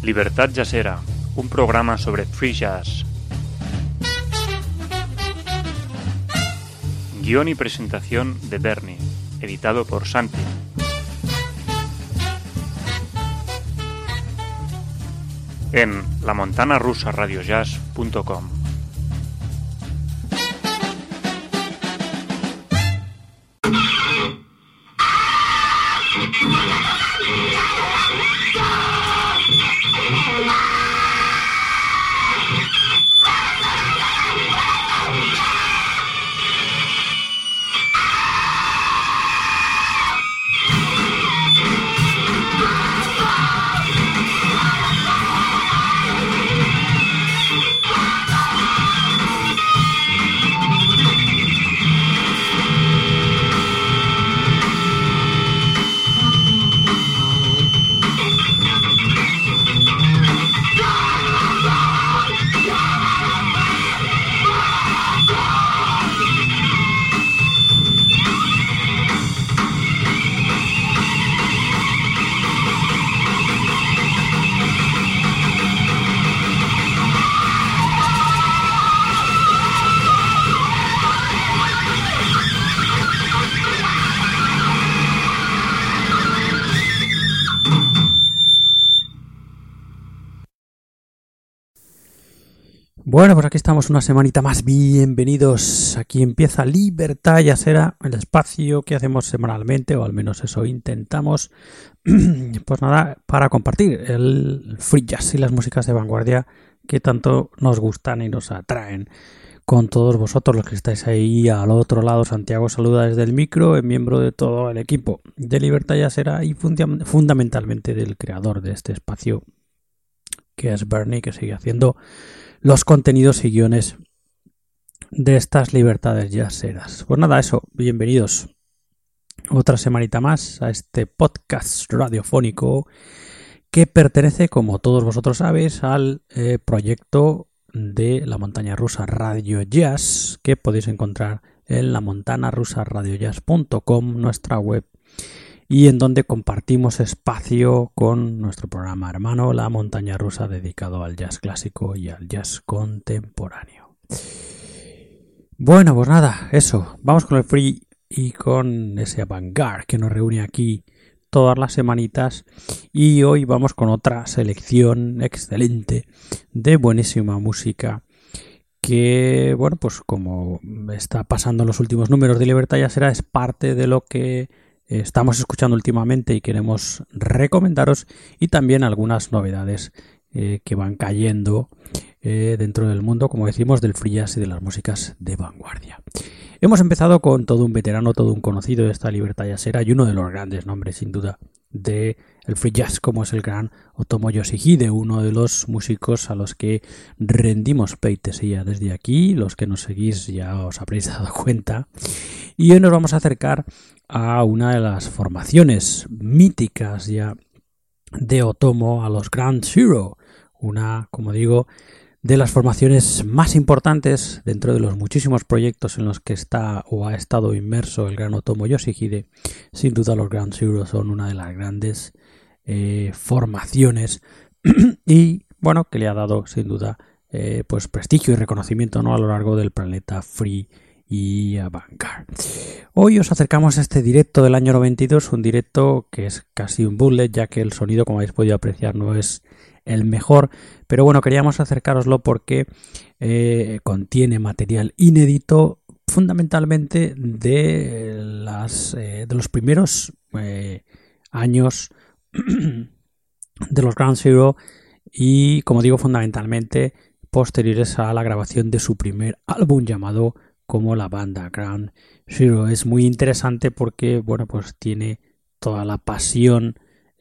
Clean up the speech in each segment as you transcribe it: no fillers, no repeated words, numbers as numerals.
Libertad Jazzera, un programa sobre free jazz. Guión y presentación de Bernie, editado por Santi. En lamontanarusaradiojazz.com. Bueno, pues aquí estamos una semanita más. Bienvenidos. Aquí empieza Libertad Jazzera, el espacio que hacemos semanalmente, o al menos eso intentamos. Pues nada, para compartir el free jazz y las músicas de vanguardia que tanto nos gustan y nos atraen. Con todos vosotros los que estáis ahí al otro lado, Santiago saluda desde el micro, en miembro de todo el equipo de Libertad Jazzera y fundamentalmente del creador de este espacio, que es Bernie, que sigue haciendo los contenidos y guiones de estas libertades jazzeras. Pues nada, eso, bienvenidos otra semanita más a este podcast radiofónico que pertenece, como todos vosotros sabéis, al proyecto de La Montaña Rusa Radio Jazz, que podéis encontrar en lamontanarusaradiojazz.com, nuestra web, y en donde compartimos espacio con nuestro programa hermano La Montaña Rusa, dedicado al jazz clásico y al jazz contemporáneo. Bueno, pues nada, eso, vamos con el free y con ese avant-garde que nos reúne aquí todas las semanitas, y hoy vamos con otra selección excelente de buenísima música que, bueno, pues como está pasando en los últimos números de Libertad Jazzera, es parte de lo que estamos escuchando últimamente y queremos recomendaros, y también algunas novedades que van cayendo dentro del mundo, como decimos, del free jazz y de las músicas de vanguardia. Hemos empezado con todo un veterano, todo un conocido de esta Libertad Jazzera y uno de los grandes nombres, sin duda, del free jazz, como es el gran Otomo Yoshihide, uno de los músicos a los que rendimos pleitesía desde aquí. Los que nos seguís ya os habréis dado cuenta. Y hoy nos vamos a acercar a una de las formaciones míticas ya de Otomo, a los Ground Zero, una, como digo, de las formaciones más importantes dentro de los muchísimos proyectos en los que está o ha estado inmerso el gran Otomo Yoshihide. Sin duda los Ground Zero son una de las grandes formaciones y, bueno, que le ha dado sin duda pues prestigio y reconocimiento, ¿no?, a lo largo del planeta free y avant-garde. Hoy os acercamos a este directo del año 92, un directo que es casi un bootleg, ya que el sonido, como habéis podido apreciar, no es el mejor, pero bueno, queríamos acercároslo porque contiene material inédito, fundamentalmente de los primeros años de los Ground Zero, y, como digo, fundamentalmente posteriores a la grabación de su primer álbum llamado como la banda Ground Zero. Es muy interesante porque, bueno, pues tiene toda la pasión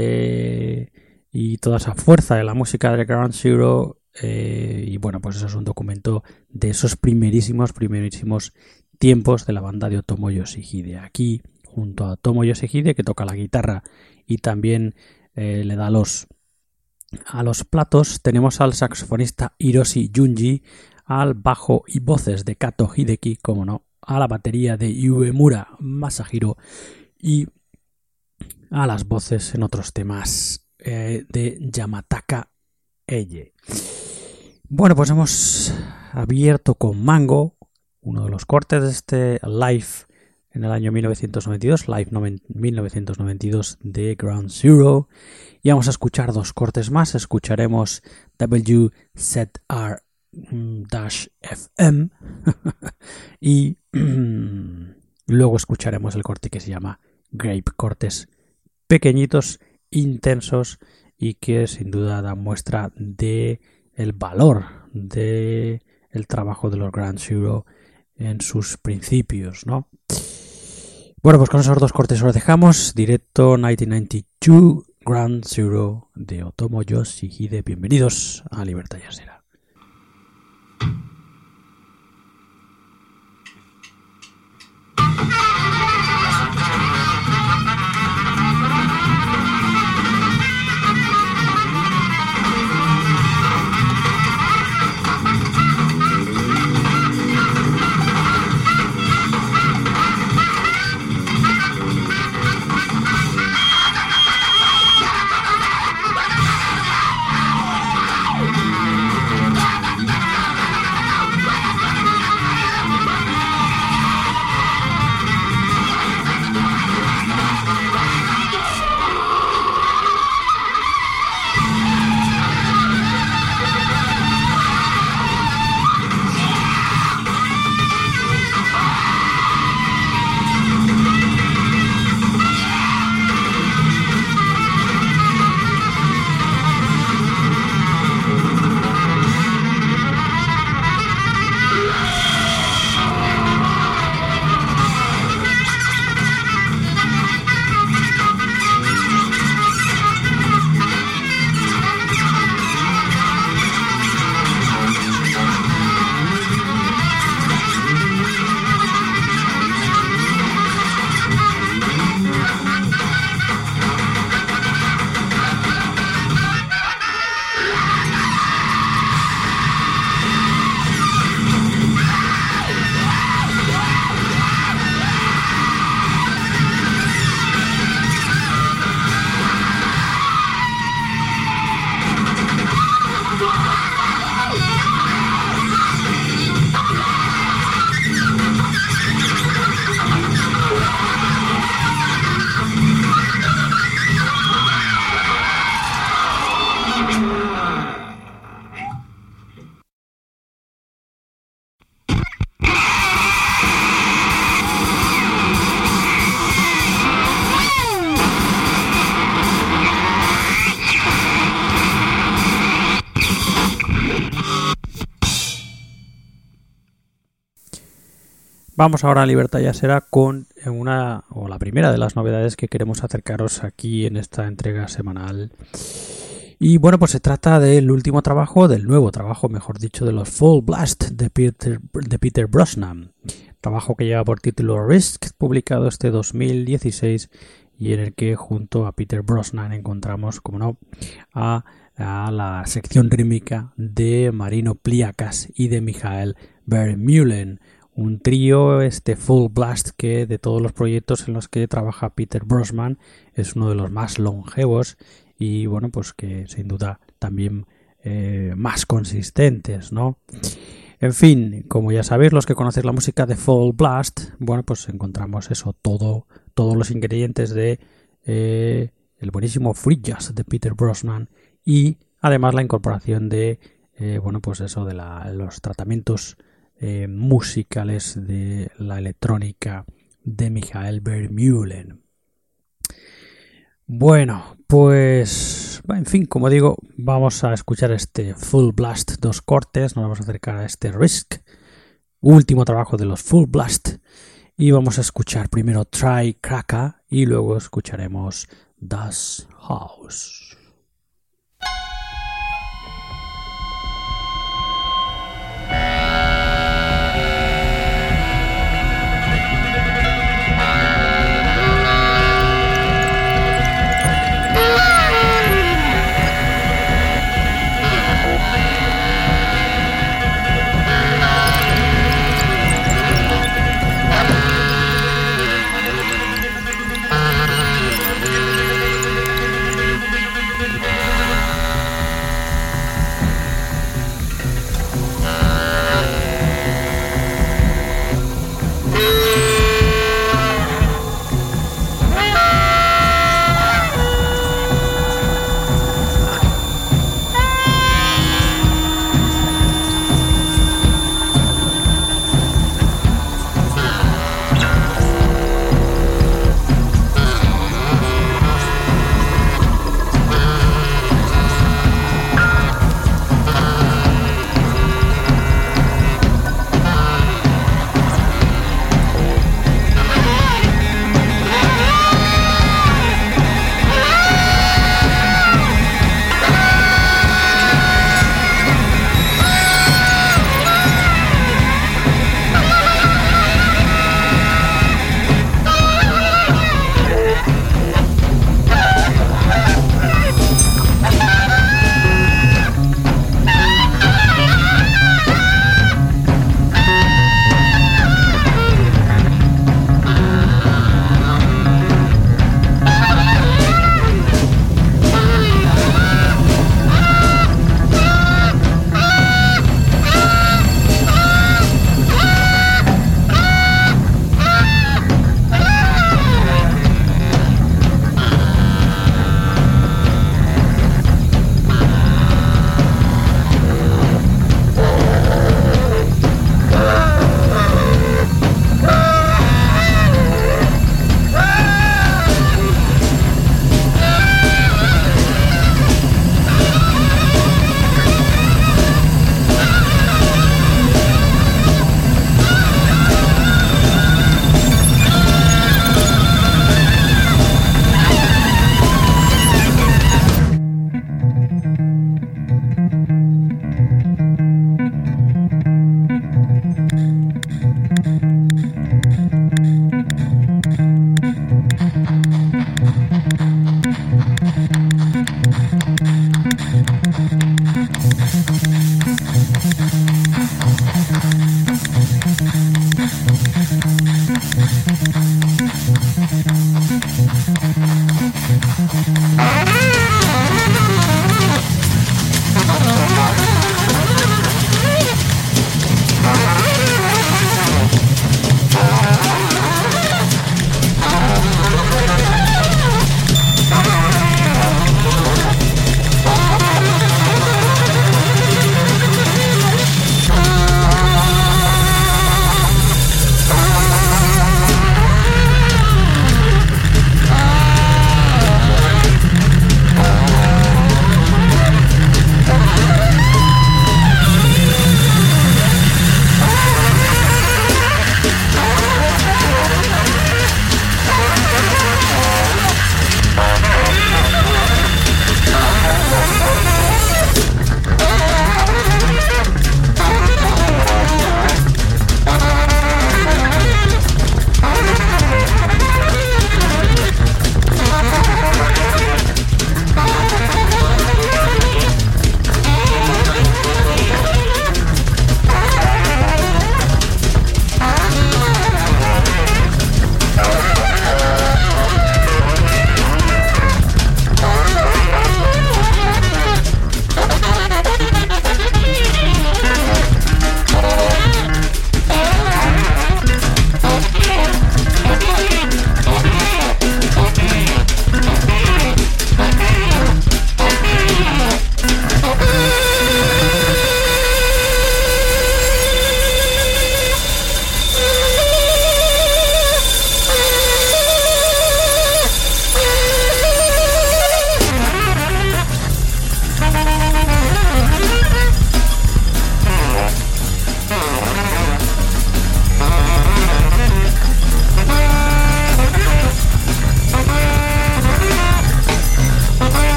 y toda esa fuerza de la música de Ground Zero, y bueno, pues eso es un documento de esos primerísimos tiempos de la banda de Otomo Yoshihide. Aquí, junto a Otomo Yoshihide, que toca la guitarra y también le da a los platos, tenemos al saxofonista Hiroshi Junji, al bajo y voces de Kato Hideki, como no, a la batería de Uemura Masahiro y a las voces en otros temas de Yamataka Elle. Bueno, pues hemos abierto con Mango, uno de los cortes de este Live en el año 1992, Live 1992 de Ground Zero. Y vamos a escuchar dos cortes más. Escucharemos WZR-FM y luego escucharemos el corte que se llama Grape, cortes pequeñitos, intensos y que sin duda dan muestra de el valor de el trabajo de los Ground Zero en sus principios, ¿no? Bueno, pues con esos dos cortes os dejamos. Directo 1992, Ground Zero de Otomo Yoshihide. Bienvenidos a Libertad Jazzera. Vamos ahora a Libertad Jazzera con la primera de las novedades que queremos acercaros aquí en esta entrega semanal. Y bueno, pues se trata del nuevo trabajo, mejor dicho, de los Full Blast de Peter Brosnan. Trabajo que lleva por título Risk, publicado este 2016 y en el que junto a Peter Brosnan encontramos, como no, a la sección rítmica de Marino Pliakas y de Michael Vermeulen. Un trío, Full Blast, que de todos los proyectos en los que trabaja Peter Brosnan es uno de los más longevos y bueno, pues que sin duda también más consistentes, ¿no? En fin, como ya sabéis, los que conocéis la música de Full Blast, bueno, pues encontramos eso, todos los ingredientes de el buenísimo free jazz de Peter Brosnan y además la incorporación de bueno, pues eso de los tratamientos musicales de la electrónica de Michael Vermeulen. Bueno, pues en fin, como digo, vamos a escuchar Full Blast, dos cortes, nos vamos a acercar a Risk, último trabajo de los Full Blast, y vamos a escuchar primero Try Kraka y luego escucharemos Das Haus.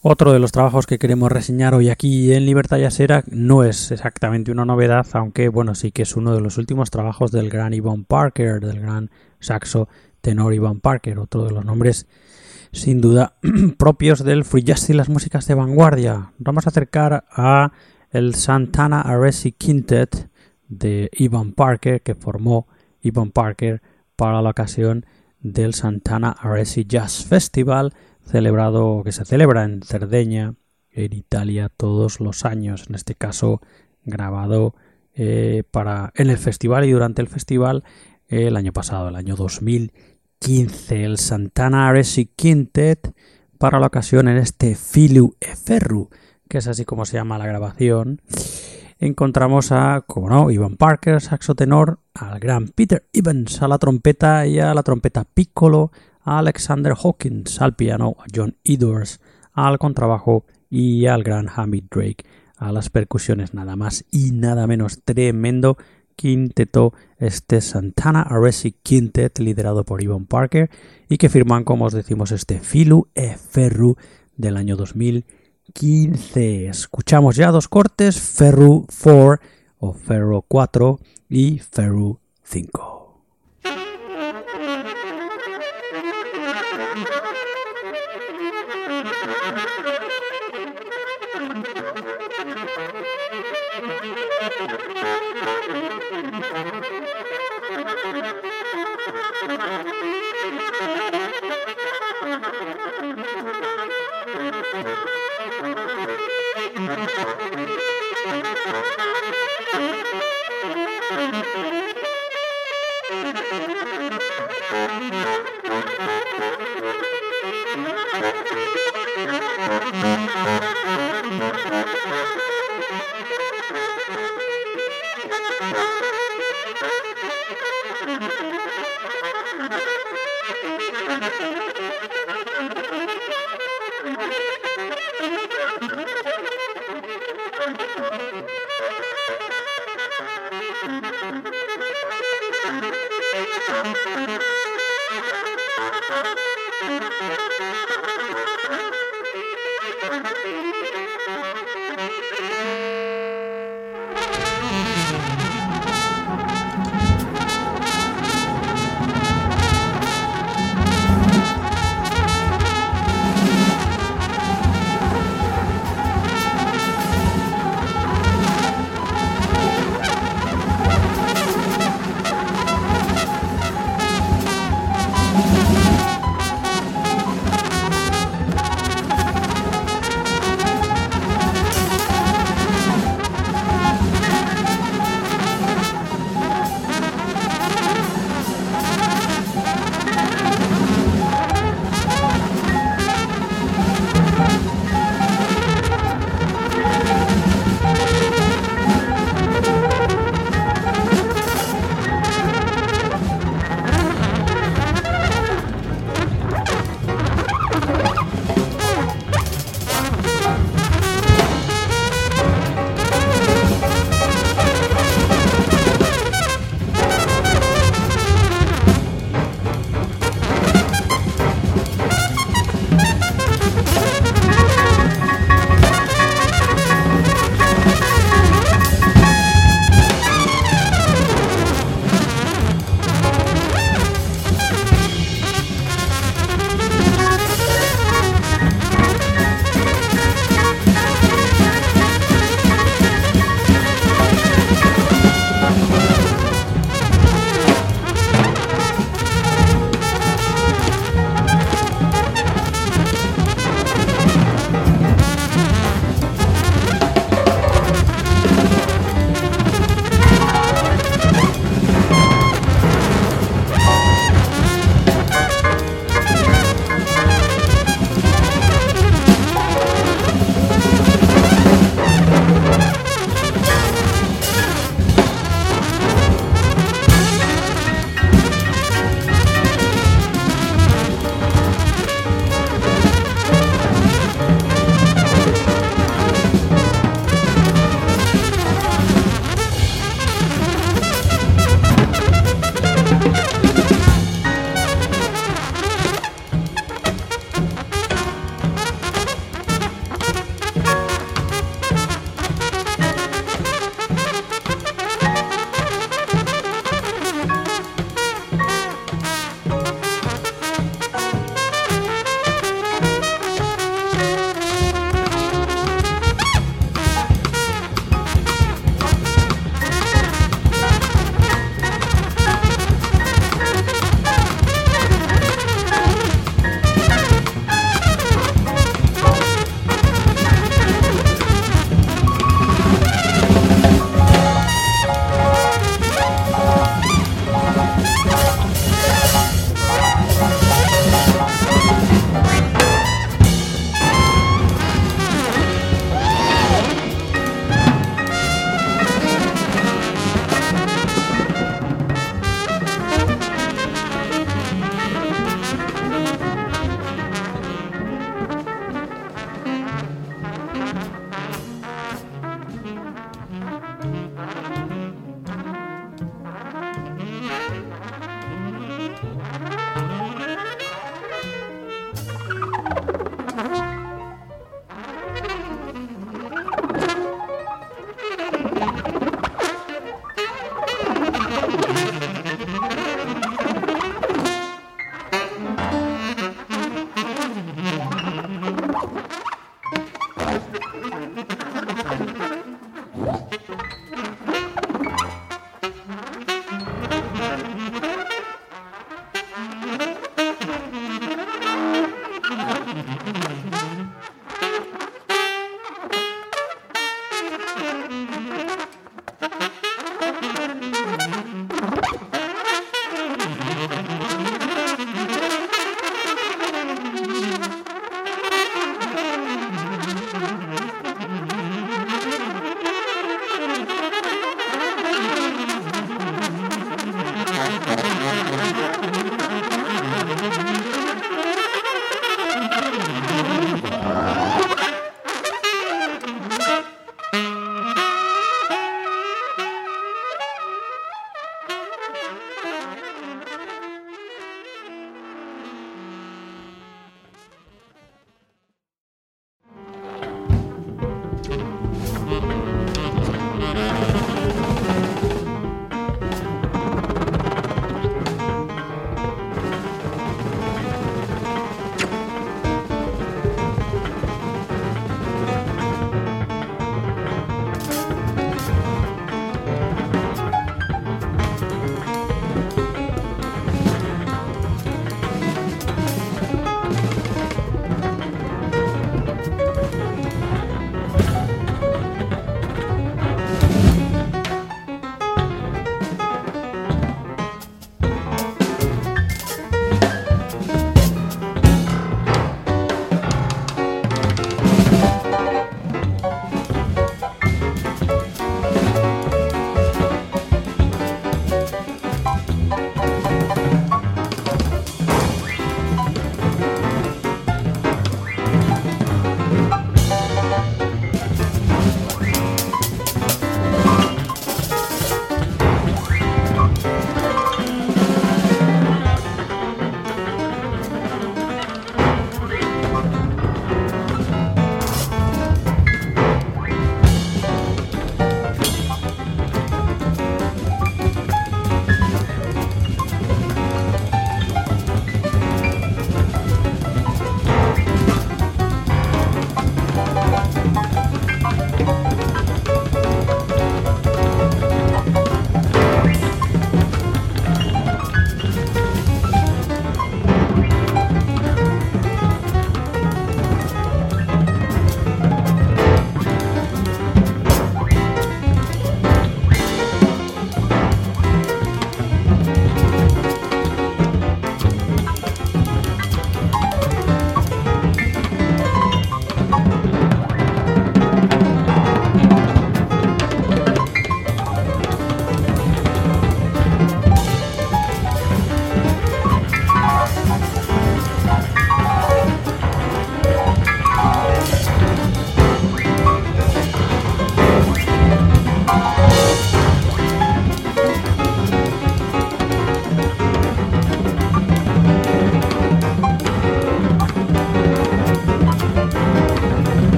Otro de los trabajos que queremos reseñar hoy aquí en Libertad Jazzera no es exactamente una novedad, aunque bueno, sí que es uno de los últimos trabajos del gran Ivan Parker, del gran saxo tenor Ivan Parker, otro de los nombres sin duda propios del free jazz y las músicas de vanguardia. Vamos a acercar a el Santana Aresi Quintet de Ivan Parker, que formó Ivan Parker para la ocasión del Santana Aresi Jazz Festival, que se celebra en Cerdeña, en Italia, todos los años. En este caso, grabado en el festival y durante el festival el año pasado, el año 2015. El Santana Aresi Quintet para la ocasión en este Filu e Ferru, que es así como se llama la grabación. Encontramos a, como no, Ivan Parker, saxo tenor, al gran Peter Evans a la trompeta y a la trompeta piccolo, a Alexander Hawkins al piano, a John Edwards al contrabajo y al gran Hamid Drake a las percusiones. Nada más y nada menos, tremendo quinteto este Santana Aresi Quintet, liderado por Ivan Parker, y que firman, como os decimos, este Filu e Ferru del año 2015. Escuchamos ya dos cortes, Ferru 4 o Ferru 4 y Ferru 5.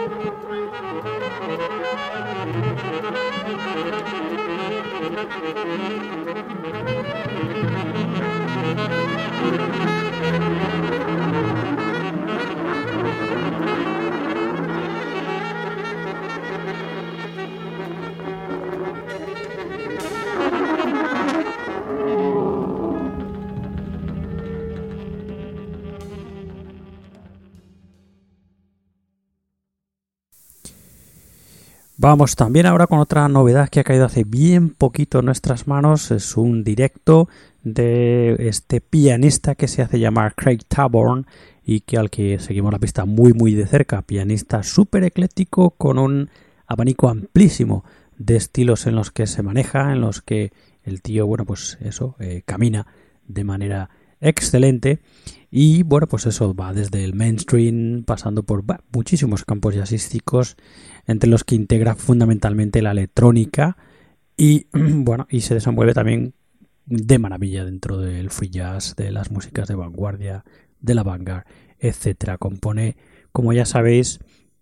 Vamos también ahora con otra novedad que ha caído hace bien poquito en nuestras manos. Es un directo de este pianista que se hace llamar Craig Taborn y que al que seguimos la pista muy de cerca. Pianista súper ecléctico con un abanico amplísimo de estilos en los que se maneja, en los que el tío, bueno, pues eso, camina de manera excelente. Y bueno, pues eso va desde el mainstream, pasando por muchísimos campos jazzísticos, entre los que integra fundamentalmente la electrónica y bueno, y se desenvuelve también de maravilla dentro del free jazz, de las músicas de vanguardia, de la vanguard, etcétera. Compone, como ya sabéis,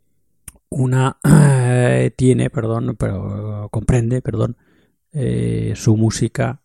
comprende su música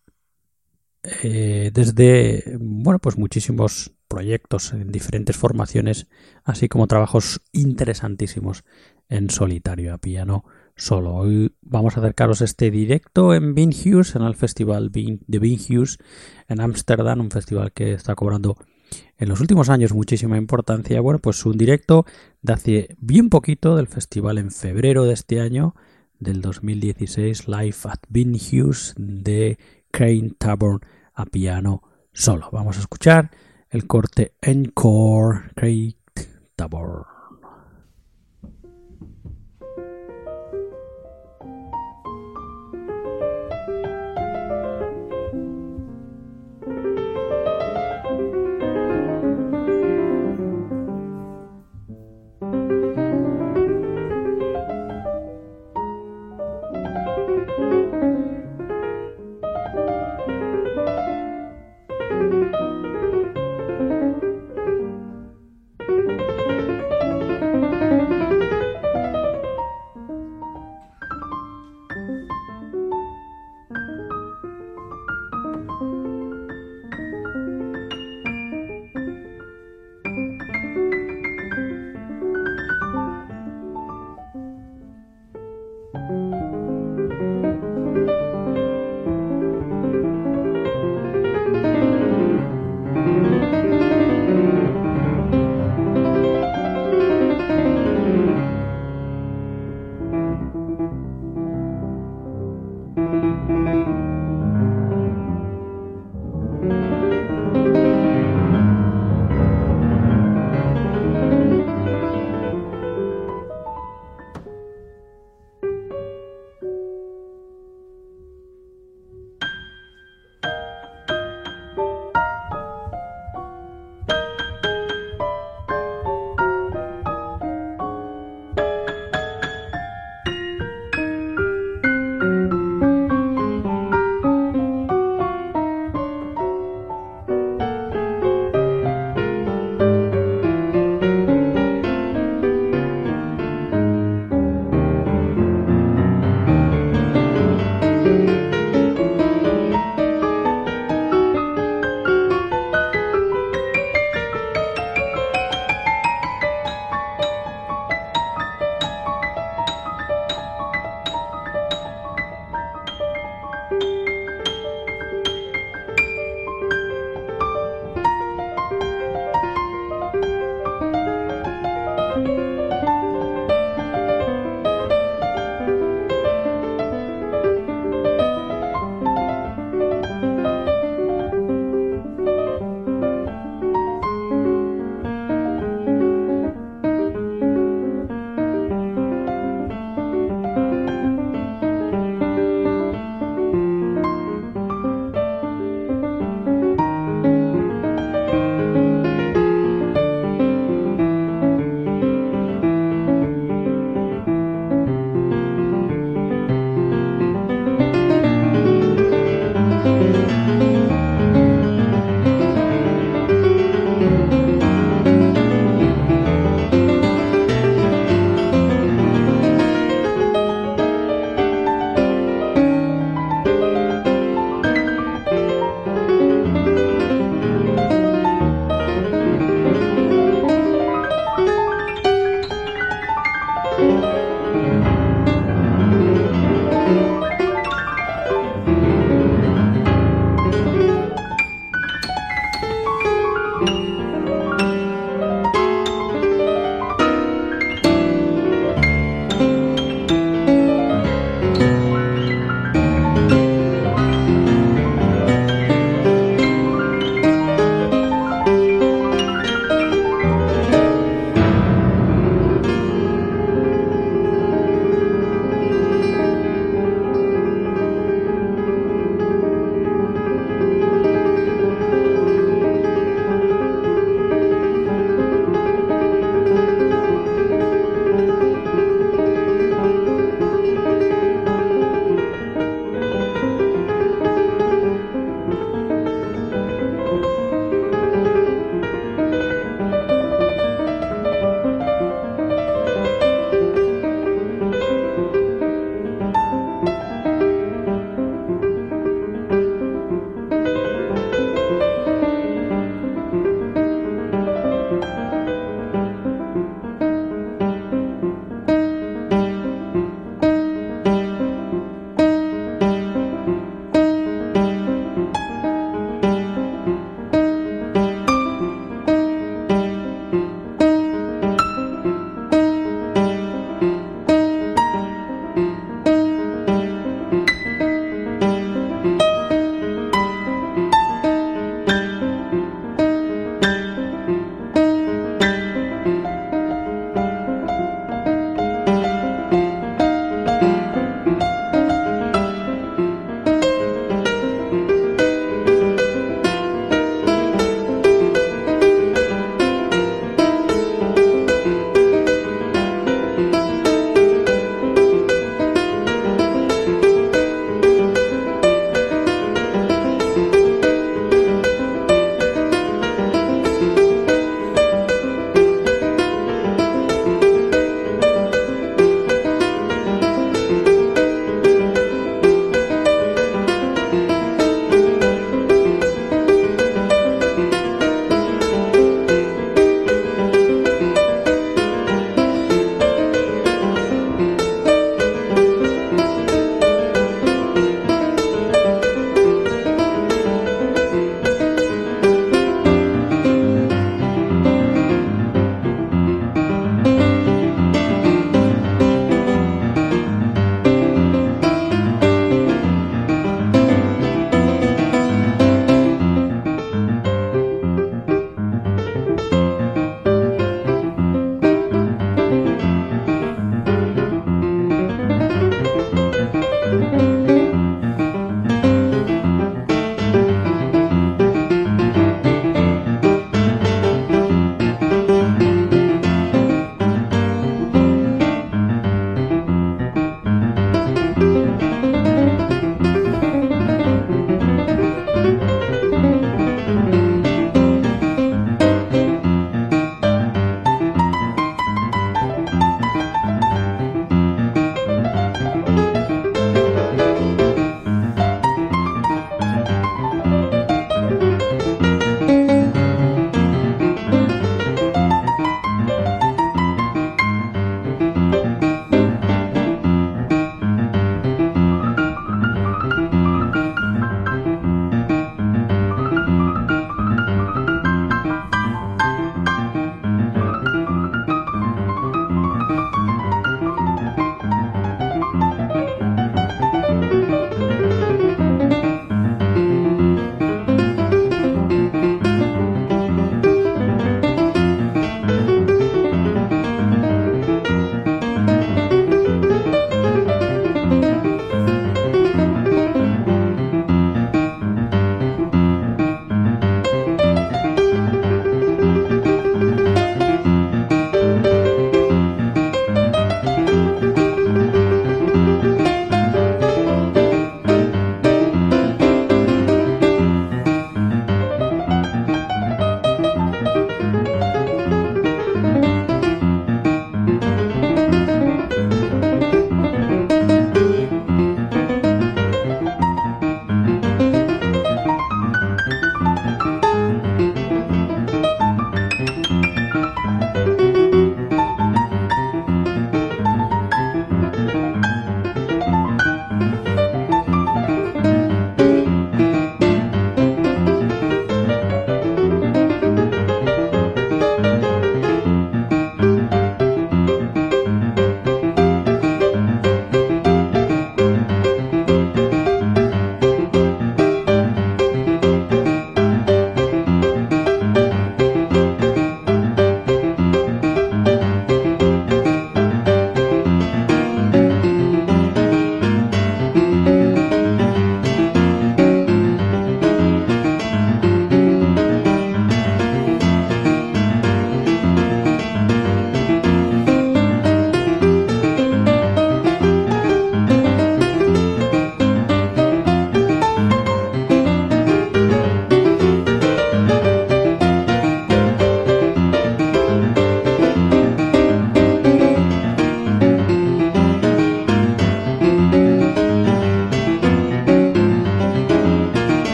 desde, bueno, pues muchísimos proyectos en diferentes formaciones, así como trabajos interesantísimos en solitario, a piano solo. Hoy vamos a acercaros este directo en Vinhuis, en el festival de Vinhuis en Ámsterdam, un festival que está cobrando en los últimos años muchísima importancia. Bueno, pues un directo de hace bien poquito del festival en febrero de este año, del 2016, Live at Vinhuis, de Craig Taborn a piano solo. Vamos a escuchar el corte Encore, Craig Taborn.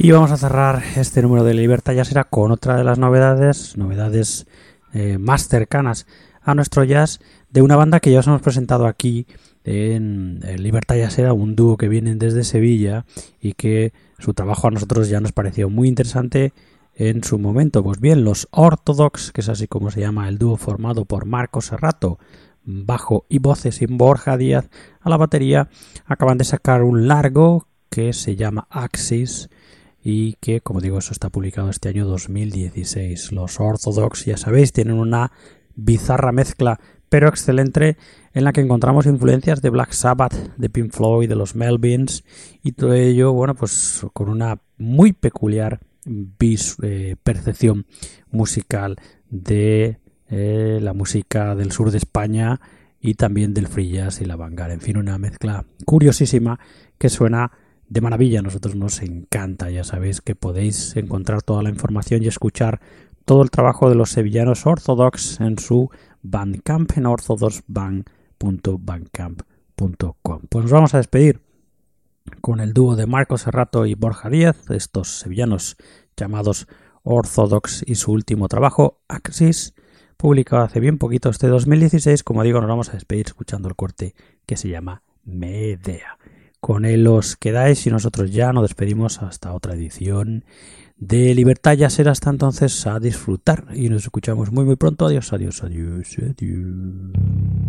Y vamos a cerrar este número de Libertad Jazzera con otra de las novedades más cercanas a nuestro jazz, de una banda que ya os hemos presentado aquí en Libertad Jazzera, un dúo que vienen desde Sevilla y que su trabajo a nosotros ya nos pareció muy interesante en su momento. Pues bien, los Orthodox, que es así como se llama el dúo formado por Marco Serrato, bajo y voces, y Borja Díaz a la batería, acaban de sacar un largo que se llama Axis y que, como digo, eso está publicado este año 2016. Los Orthodox, ya sabéis, tienen una bizarra mezcla pero excelente, en la que encontramos influencias de Black Sabbath, de Pink Floyd, de los Melvins, y todo ello, bueno, pues con una muy peculiar percepción musical de la música del sur de España y también del free jazz y la vanguard. En fin, una mezcla curiosísima que suena de maravilla. A nosotros nos encanta. Ya sabéis que podéis encontrar toda la información y escuchar todo el trabajo de los sevillanos Orthodox en su Bandcamp, en orthodoxband.bandcamp.com. Pues nos vamos a despedir con el dúo de Marco Serrato y Borja Díaz, estos sevillanos llamados Orthodox, y su último trabajo, Axis, publicado hace bien poquito, este 2016. Como digo, nos vamos a despedir escuchando el corte que se llama Medea. Con él os quedáis y nosotros ya nos despedimos hasta otra edición de Libertad Jazzera. Hasta entonces, a disfrutar y nos escuchamos muy pronto. Adiós, adiós, adiós, adiós.